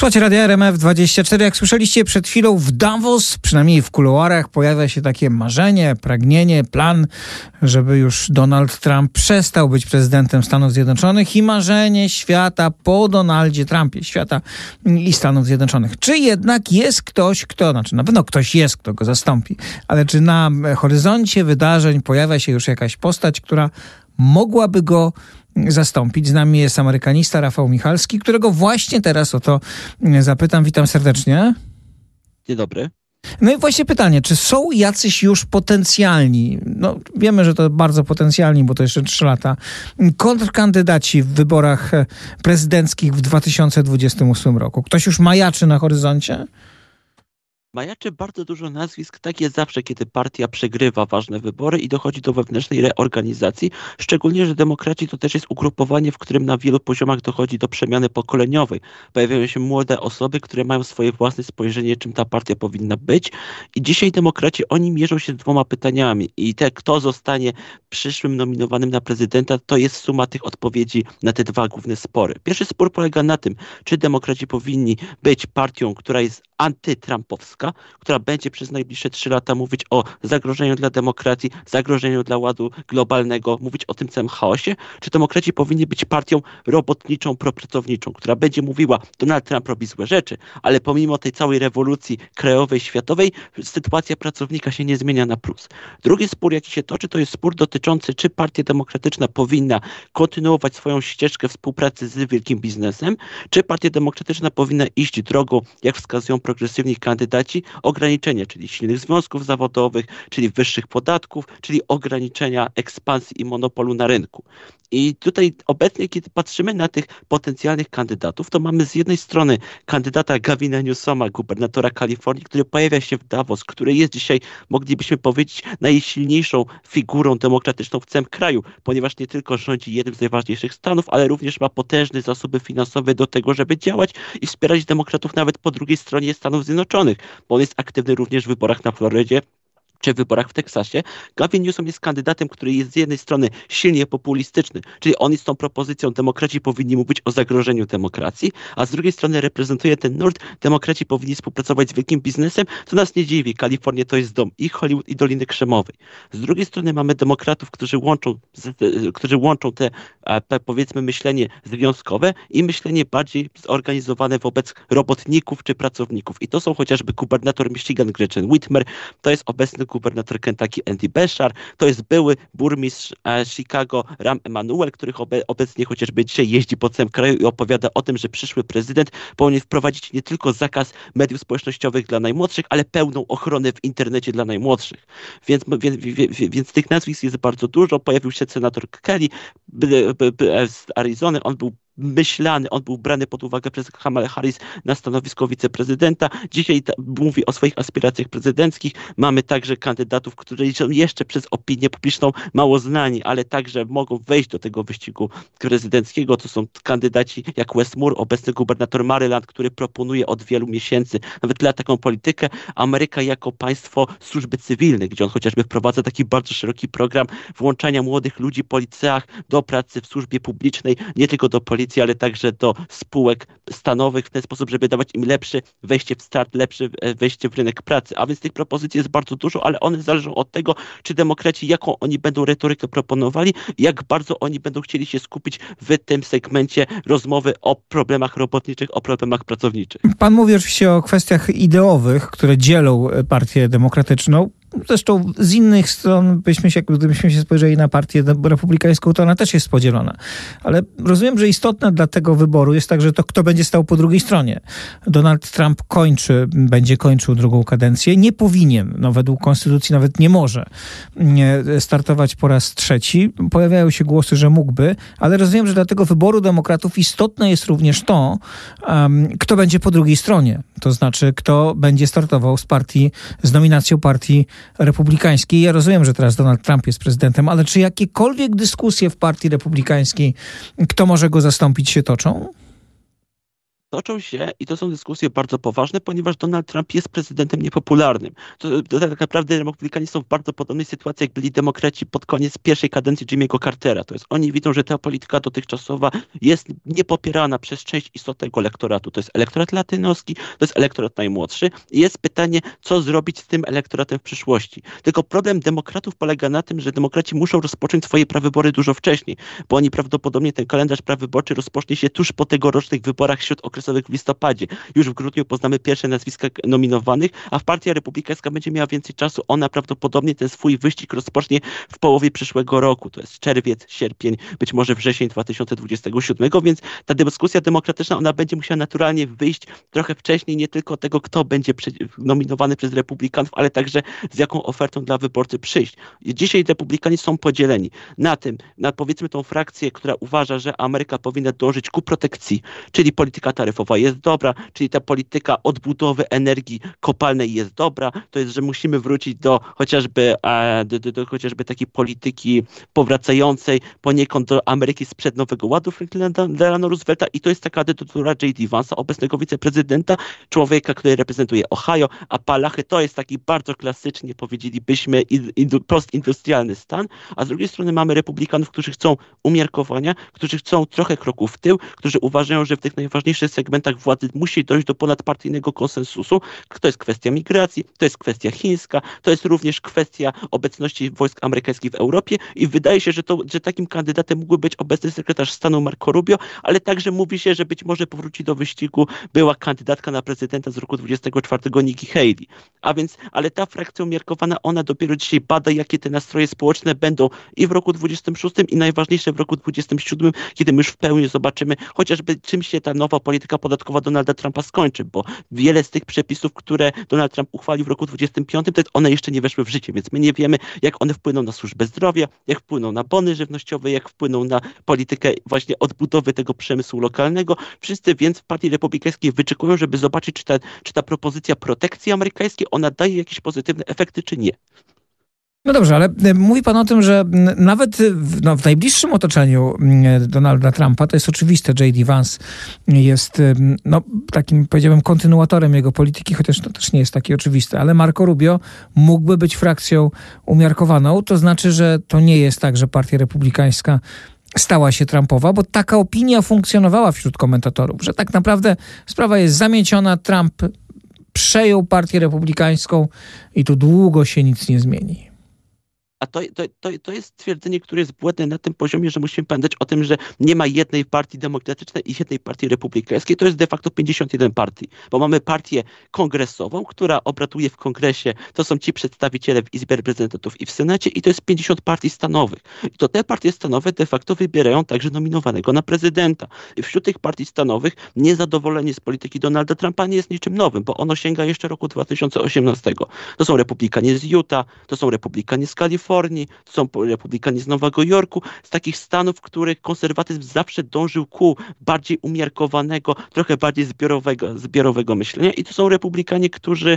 Słuchajcie Radia RMF24. Jak słyszeliście przed chwilą, w Davos, przynajmniej w kuluarach, pojawia się takie marzenie, pragnienie, plan, żeby już Donald Trump przestał być prezydentem Stanów Zjednoczonych i marzenie świata po Donaldzie Trumpie, świata i Stanów Zjednoczonych. Czy jednak jest ktoś, na pewno ktoś jest, kto go zastąpi, ale czy na horyzoncie wydarzeń pojawia się już jakaś postać, która mogłaby go zastąpić? Z nami jest amerykanista Rafał Michalski, którego właśnie teraz o to zapytam. Witam serdecznie. Dzień dobry. No i właśnie pytanie, czy są jacyś już potencjalni, wiemy, że to bardzo potencjalni, bo to jeszcze 3 lata, kontrkandydaci w wyborach prezydenckich w 2028 roku? Ktoś już majaczy na horyzoncie? Majaczy bardzo dużo nazwisk, tak jest zawsze, kiedy partia przegrywa ważne wybory i dochodzi do wewnętrznej reorganizacji, szczególnie, że demokraci to też jest ugrupowanie, w którym na wielu poziomach dochodzi do przemiany pokoleniowej. Pojawiają się młode osoby, które mają swoje własne spojrzenie, czym ta partia powinna być i dzisiaj demokraci, oni mierzą się z 2 pytaniami i kto zostanie przyszłym nominowanym na prezydenta, to jest suma tych odpowiedzi na te 2 główne spory. Pierwszy spór polega na tym, czy demokraci powinni być partią, która jest antytrumpowska, która będzie przez najbliższe 3 lata mówić o zagrożeniu dla demokracji, zagrożeniu dla ładu globalnego, mówić o tym całym chaosie, czy demokraci powinni być partią robotniczą, propracowniczą, która będzie mówiła, Donald Trump robi złe rzeczy, ale pomimo tej całej rewolucji krajowej, światowej, sytuacja pracownika się nie zmienia na plus. Drugi spór, jaki się toczy, to jest spór dotyczący, czy partia demokratyczna powinna kontynuować swoją ścieżkę współpracy z wielkim biznesem, czy partia demokratyczna powinna iść drogą, jak wskazują progresywni kandydaci, ograniczenia, czyli silnych związków zawodowych, czyli wyższych podatków, czyli ograniczenia ekspansji i monopolu na rynku. I tutaj obecnie, kiedy patrzymy na tych potencjalnych kandydatów, to mamy z jednej strony kandydata Gavina Newsoma, gubernatora Kalifornii, który pojawia się w Davos, który jest dzisiaj, moglibyśmy powiedzieć, najsilniejszą figurą demokratyczną w całym kraju, ponieważ nie tylko rządzi jednym z najważniejszych stanów, ale również ma potężne zasoby finansowe do tego, żeby działać i wspierać demokratów nawet po drugiej stronie Stanów Zjednoczonych, bo on jest aktywny również w wyborach na Florydzie czy w wyborach w Teksasie. Gavin Newsom jest kandydatem, który jest z jednej strony silnie populistyczny, czyli on jest tą propozycją, demokraci powinni mówić o zagrożeniu demokracji, a z drugiej strony reprezentuje ten nurt, demokraci powinni współpracować z wielkim biznesem, co nas nie dziwi. Kalifornia to jest dom i Hollywood, i Doliny Krzemowej. Z drugiej strony mamy demokratów, którzy łączą te, powiedzmy, myślenie związkowe i myślenie bardziej zorganizowane wobec robotników czy pracowników. I to są chociażby gubernator Michigan Gretchen Whitmer, to jest obecny gubernator Kentucky Andy Beshear, to jest były burmistrz Chicago Rahm Emanuel, który obecnie chociażby dzisiaj jeździ po całym kraju i opowiada o tym, że przyszły prezydent powinien wprowadzić nie tylko zakaz mediów społecznościowych dla najmłodszych, ale pełną ochronę w internecie dla najmłodszych. Więc tych nazwisk jest bardzo dużo. Pojawił się senator Kelly z Arizony, on był myślany, on był brany pod uwagę przez Kamalę Harris na stanowisko wiceprezydenta. Dzisiaj mówi o swoich aspiracjach prezydenckich. Mamy także kandydatów, którzy są jeszcze przez opinię publiczną mało znani, ale także mogą wejść do tego wyścigu prezydenckiego. To są kandydaci jak Wes Moore, obecny gubernator Maryland, który proponuje od wielu miesięcy, nawet lat taką politykę, Ameryka jako państwo służby cywilnej, gdzie on chociażby wprowadza taki bardzo szeroki program włączania młodych ludzi po liceach do pracy w służbie publicznej, nie tylko do policji, ale także do spółek stanowych w ten sposób, żeby dawać im lepsze wejście w start, lepsze wejście w rynek pracy. A więc tych propozycji jest bardzo dużo, ale one zależą od tego, czy demokraci, jaką oni będą retorykę proponowali, jak bardzo oni będą chcieli się skupić w tym segmencie rozmowy o problemach robotniczych, o problemach pracowniczych. Pan mówi oczywiście o kwestiach ideowych, które dzielą partię demokratyczną. Zresztą z innych stron, gdybyśmy się spojrzeli na partię republikańską, to ona też jest podzielona. Ale rozumiem, że istotne dla tego wyboru jest także to, kto będzie stał po drugiej stronie. Donald Trump będzie kończył 2. kadencję. Nie powinien, według konstytucji nawet nie może startować po raz 3. Pojawiają się głosy, że mógłby, ale rozumiem, że dla tego wyboru demokratów istotne jest również to, kto będzie po drugiej stronie. To znaczy, kto będzie startował z nominacją partii republikańskiej. Ja rozumiem, że teraz Donald Trump jest prezydentem, ale czy jakiekolwiek dyskusje w partii republikańskiej, kto może go zastąpić, się toczą? toczą się i to są dyskusje bardzo poważne, ponieważ Donald Trump jest prezydentem niepopularnym. To tak naprawdę republikanie są w bardzo podobnej sytuacji, jak byli demokraci pod koniec pierwszej kadencji Jimmy'ego Cartera. To jest oni widzą, że ta polityka dotychczasowa jest niepopierana przez część istotnego elektoratu. To jest elektorat latynoski, to jest elektorat najmłodszy. I jest pytanie, co zrobić z tym elektoratem w przyszłości. Tylko problem demokratów polega na tym, że demokraci muszą rozpocząć swoje prawybory dużo wcześniej, bo oni prawdopodobnie ten kalendarz prawyborczy rozpocznie się tuż po tegorocznych wyborach śródokresowych w listopadzie. Już w grudniu poznamy pierwsze nazwiska nominowanych, a Partia Republikańska będzie miała więcej czasu. Ona prawdopodobnie ten swój wyścig rozpocznie w połowie przyszłego roku. To jest czerwiec, sierpień, być może wrzesień 2027, więc ta dyskusja demokratyczna, ona będzie musiała naturalnie wyjść trochę wcześniej, nie tylko tego, kto będzie nominowany przez republikanów, ale także z jaką ofertą dla wyborcy przyjść. Dzisiaj republikanie są podzieleni na tym, na powiedzmy tą frakcję, która uważa, że Ameryka powinna dążyć ku protekcji, czyli polityka taryfowa jest dobra, czyli ta polityka odbudowy energii kopalnej jest dobra, to jest, że musimy wrócić do chociażby takiej polityki powracającej poniekąd do Ameryki sprzed Nowego Ładu Franklina Delano Roosevelta i to jest ta kandydatura J.D. Vance'a, obecnego wiceprezydenta, człowieka, który reprezentuje Ohio, Appalachy, to jest taki bardzo klasycznie, powiedzielibyśmy, postindustrialny stan, a z drugiej strony mamy republikanów, którzy chcą umiarkowania, którzy chcą trochę kroków w tył, którzy uważają, że w tych najważniejszych segmentach władzy musi dojść do ponadpartyjnego konsensusu. To jest kwestia migracji, to jest kwestia chińska, to jest również kwestia obecności wojsk amerykańskich w Europie i wydaje się, że takim kandydatem mógłby być obecny sekretarz stanu Marco Rubio, ale także mówi się, że być może powróci do wyścigu była kandydatka na prezydenta z roku 24 Nikki Haley. Ale ta frakcja umiarkowana, ona dopiero dzisiaj bada, jakie te nastroje społeczne będą i w roku 26 i najważniejsze w roku 27, kiedy my już w pełni zobaczymy chociażby czym się ta nowa polityka podatkowa Donalda Trumpa skończy, bo wiele z tych przepisów, które Donald Trump uchwalił w roku 25, to one jeszcze nie weszły w życie, więc my nie wiemy, jak one wpłyną na służbę zdrowia, jak wpłyną na bony żywnościowe, jak wpłyną na politykę właśnie odbudowy tego przemysłu lokalnego. Wszyscy więc w Partii Republikańskiej wyczekują, żeby zobaczyć, czy ta propozycja protekcji amerykańskiej, ona daje jakieś pozytywne efekty, czy nie. No dobrze, ale mówi pan o tym, że nawet w najbliższym otoczeniu Donalda Trumpa, to jest oczywiste, J.D. Vance jest takim, powiedziałbym, kontynuatorem jego polityki, chociaż to też nie jest takie oczywiste, ale Marco Rubio mógłby być frakcją umiarkowaną. To znaczy, że to nie jest tak, że Partia Republikańska stała się Trumpowa, bo taka opinia funkcjonowała wśród komentatorów, że tak naprawdę sprawa jest zamieciona, Trump przejął Partię Republikańską i tu długo się nic nie zmieni. A to jest stwierdzenie, które jest błędne na tym poziomie, że musimy pamiętać o tym, że nie ma jednej partii demokratycznej i jednej partii republikańskiej. To jest de facto 51 partii, bo mamy partię kongresową, która obraduje w kongresie. To są ci przedstawiciele w Izbie Reprezentantów i w Senacie i to jest 50 partii stanowych. I to te partie stanowe de facto wybierają także nominowanego na prezydenta. I wśród tych partii stanowych niezadowolenie z polityki Donalda Trumpa nie jest niczym nowym, bo ono sięga jeszcze roku 2018. To są republikanie z Utah, to są republikanie z Kalifornii, to są republikanie z Nowego Jorku, z takich stanów, w których konserwatyzm zawsze dążył ku bardziej umiarkowanego, trochę bardziej zbiorowego myślenia i to są republikanie, którzy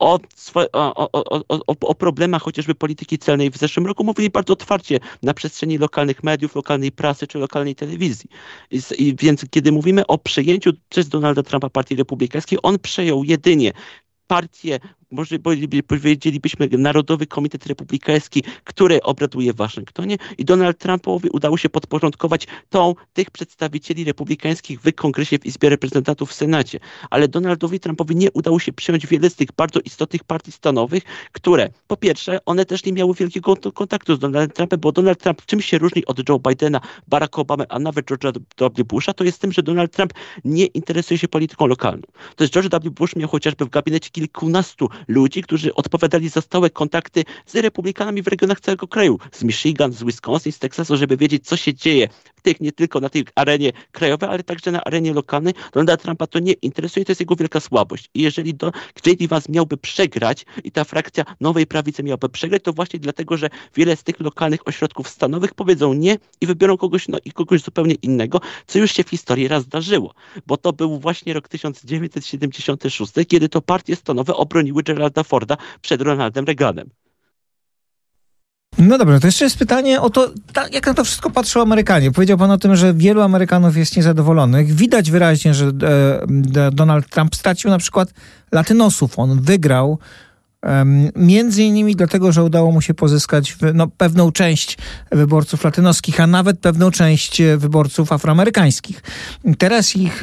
o problemach chociażby polityki celnej w zeszłym roku mówili bardzo otwarcie na przestrzeni lokalnych mediów, lokalnej prasy czy lokalnej telewizji. Więc kiedy mówimy o przejęciu przez Donalda Trumpa Partii Republikańskiej, on przejął jedynie partię, może powiedzielibyśmy Narodowy Komitet Republikański, który obraduje w Waszyngtonie i Donald Trumpowi udało się podporządkować tych przedstawicieli republikańskich w Kongresie, w Izbie Reprezentantów w Senacie. Ale Donaldowi Trumpowi nie udało się przyjąć wiele z tych bardzo istotnych partii stanowych, które po pierwsze, one też nie miały wielkiego kontaktu z Donaldem Trumpem, bo Donald Trump czym się różni od Joe Bidena, Baracka Obamy, a nawet George'a W. Busha, to jest tym, że Donald Trump nie interesuje się polityką lokalną. To jest George W. Bush miał chociażby w gabinecie kilkunastu ludzi, którzy odpowiadali za stałe kontakty z republikanami w regionach całego kraju, z Michigan, z Wisconsin, z Teksasu, żeby wiedzieć, co się dzieje nie tylko na tej arenie krajowej, ale także na arenie lokalnej. Donalda Trumpa to nie interesuje, to jest jego wielka słabość. I jeżeli J.D. Vance miałby przegrać i ta frakcja Nowej Prawicy miałaby przegrać, to właśnie dlatego, że wiele z tych lokalnych ośrodków stanowych powiedzą nie i wybiorą kogoś zupełnie innego, co już się w historii raz zdarzyło. Bo to był właśnie rok 1976, kiedy to partie stanowe obroniły Geralda Forda przed Ronaldem Reaganem. No dobrze, to jeszcze jest pytanie o to, jak na to wszystko patrzą Amerykanie. Powiedział pan o tym, że wielu Amerykanów jest niezadowolonych. Widać wyraźnie, że Donald Trump stracił na przykład latynosów. On wygrał między innymi dlatego, że udało mu się pozyskać pewną część wyborców latynoskich, a nawet pewną część wyborców afroamerykańskich. Teraz ich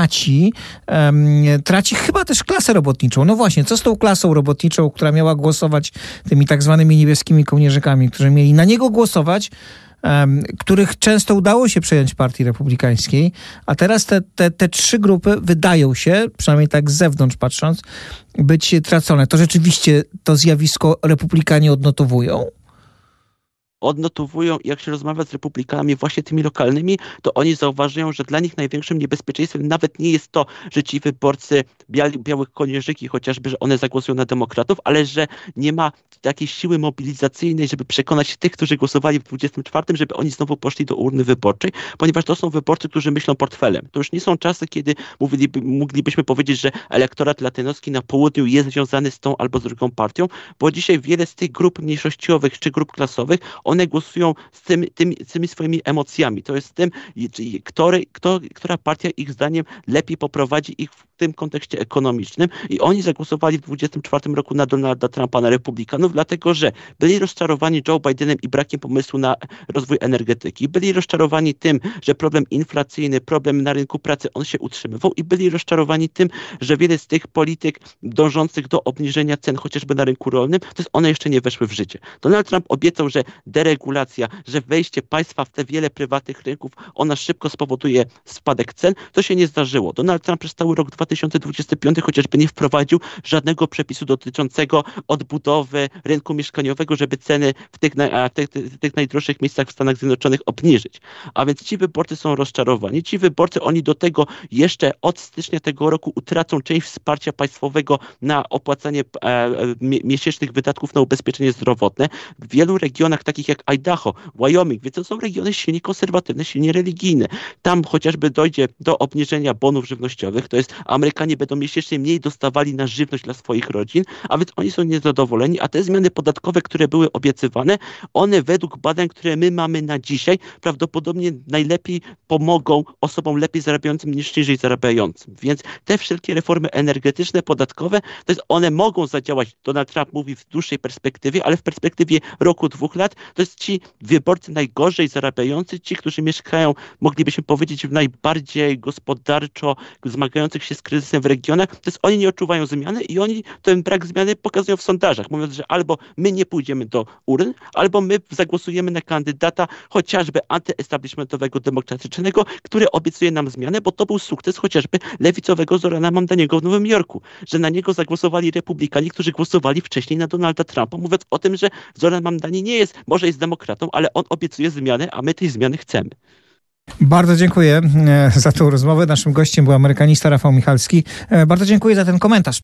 traci chyba też klasę robotniczą. No właśnie, co z tą klasą robotniczą, która miała głosować tymi tak zwanymi niebieskimi kołnierzykami, którzy mieli na niego głosować, których często udało się przejąć partii republikańskiej, a teraz te trzy grupy wydają się, przynajmniej tak z zewnątrz patrząc, być tracone. To rzeczywiście to zjawisko republikanie odnotowują? Odnotowują, jak się rozmawia z republikanami właśnie tymi lokalnymi, to oni zauważają, że dla nich największym niebezpieczeństwem nawet nie jest to, że ci wyborcy białych kołnierzyki, chociażby, że one zagłosują na demokratów, ale że nie ma takiej siły mobilizacyjnej, żeby przekonać tych, którzy głosowali w 24, żeby oni znowu poszli do urny wyborczej, ponieważ to są wyborcy, którzy myślą portfelem. To już nie są czasy, kiedy moglibyśmy powiedzieć, że elektorat latynoski na południu jest związany z tą albo z drugą partią, bo dzisiaj wiele z tych grup mniejszościowych czy grup klasowych, one głosują z tymi swoimi emocjami. To jest z tym, która partia ich zdaniem lepiej poprowadzi ich w tym kontekście ekonomicznym. I oni zagłosowali w 2024 roku na Donalda Trumpa, na republikanów, dlatego że byli rozczarowani Joe Bidenem i brakiem pomysłu na rozwój energetyki. Byli rozczarowani tym, że problem inflacyjny, problem na rynku pracy, on się utrzymywał i byli rozczarowani tym, że wiele z tych polityk dążących do obniżenia cen, chociażby na rynku rolnym, one jeszcze nie weszły w życie. Donald Trump obiecał, że deregulacja, że wejście państwa w te wiele prywatnych rynków, ona szybko spowoduje spadek cen. To się nie zdarzyło. Donald Trump przez cały rok 2025 chociażby nie wprowadził żadnego przepisu dotyczącego odbudowy rynku mieszkaniowego, żeby ceny w tych najdroższych miejscach w Stanach Zjednoczonych obniżyć. A więc ci wyborcy są rozczarowani. Ci wyborcy, oni do tego jeszcze od stycznia tego roku utracą część wsparcia państwowego na opłacanie miesięcznych wydatków na ubezpieczenie zdrowotne. W wielu regionach takich jak Idaho, Wyoming, więc to są regiony silnie konserwatywne, silnie religijne. Tam chociażby dojdzie do obniżenia bonów żywnościowych, to jest Amerykanie będą miesięcznie mniej dostawali na żywność dla swoich rodzin, a więc oni są niezadowoleni, a te zmiany podatkowe, które były obiecywane, one według badań, które my mamy na dzisiaj, prawdopodobnie najlepiej pomogą osobom lepiej zarabiającym niż niżej zarabiającym. Więc te wszelkie reformy energetyczne, podatkowe, to jest one mogą zadziałać, Donald Trump mówi w dłuższej perspektywie, ale w perspektywie roku, 2 lat, to jest ci wyborcy najgorzej zarabiający, ci, którzy mieszkają, moglibyśmy powiedzieć, w najbardziej gospodarczo zmagających się z kryzysem w regionach, to jest oni nie odczuwają zmiany i oni ten brak zmiany pokazują w sondażach, mówiąc, że albo my nie pójdziemy do urn, albo my zagłosujemy na kandydata chociażby antyestablishmentowego, demokratycznego, który obiecuje nam zmianę, bo to był sukces chociażby lewicowego Zorana Mamdaniego w Nowym Jorku, że na niego zagłosowali republikanie, którzy głosowali wcześniej na Donalda Trumpa, mówiąc o tym, że Zoran Mamdani nie jest, może jest demokratą, ale on obiecuje zmianę, a my tej zmiany chcemy. Bardzo dziękuję za tą rozmowę. Naszym gościem był amerykanista Rafał Michalski. Bardzo dziękuję za ten komentarz.